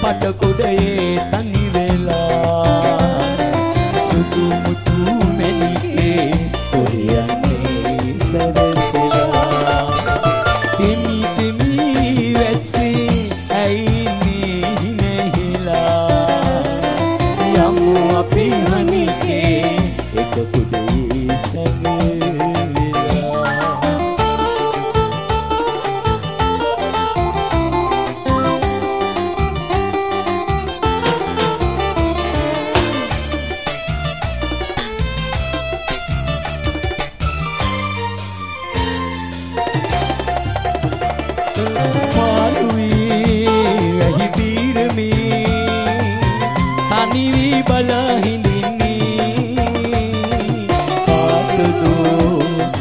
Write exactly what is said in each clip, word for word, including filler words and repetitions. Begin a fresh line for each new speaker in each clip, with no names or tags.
පට කොඩයේ තනි වෙලා සුදු මුතු මෙනිකේ කොරියන්නේ සැරසෙලා තිමි තිමි වැක්සී ඇයිනේ නැහිලා යමු අපි හනිකේ එක කුඩේ සැඟෙලා තනිවී බල හිඳින්නේ කාටදෝ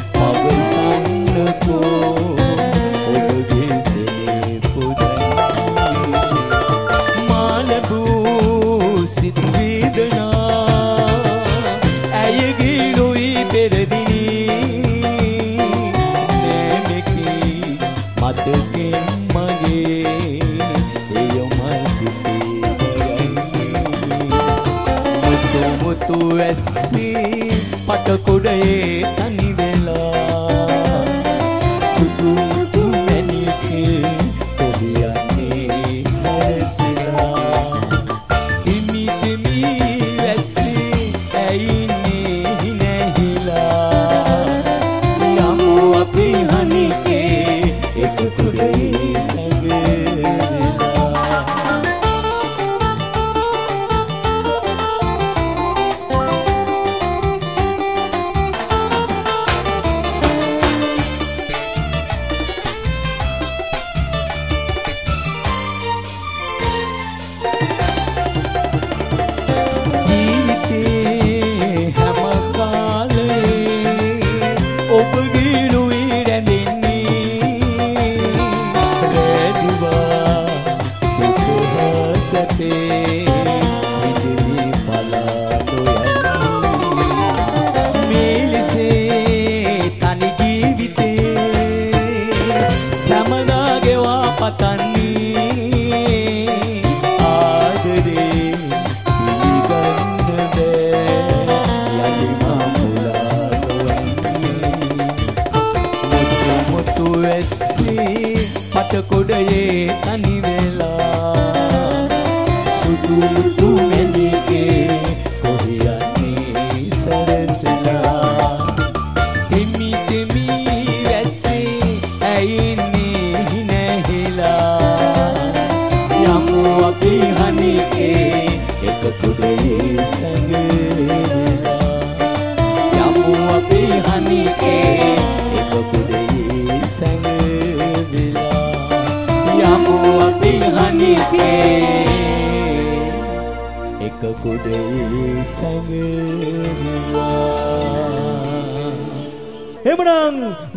පවසන්නකෝ ඔබගේ සෙනේ පුදන්නේ මාලබූ සිත් වේදනා ඇයගේ ලොයි පෙරදිනේ නෑමකී මතකෙන් මගේ මුතු ඇස්සී පට කොඩයේ තනි වෙලා සුදු මුතු මැණිකේ කොරියන්නේ සැරසෙලා හිමි හිමි ඇස්සී ඇයිනේ නැහිලා යමු අපි හනිකේ එක කොඩයේ සැඟෙලා ඔබගේ ලොයි රැඳෙන්නේ රැඳුවා දුකහසතේ විඳවි පලාතෝ යන්නේ මේලසේ තනි ජීවිතේ සමනා ගෙවා පතන්නේ ආදරේ පිළිගන්න බෑ යලිමා ඇස්සී පට කොඩයේ තනි වෙලා සුදු මුතු මෙනිකේ කොරියන්නේ සැරසෙලා තිමි තිමි වැස්සී ඇයිනේ නැහිලා යමු අපි හනිකේ එක කොඩයේ සැඟෙලා යමු අපි හනිකේ එක කොඩයේ යමු අපි හනිකේ එක කුඩේ සැඟෙලා එමනම්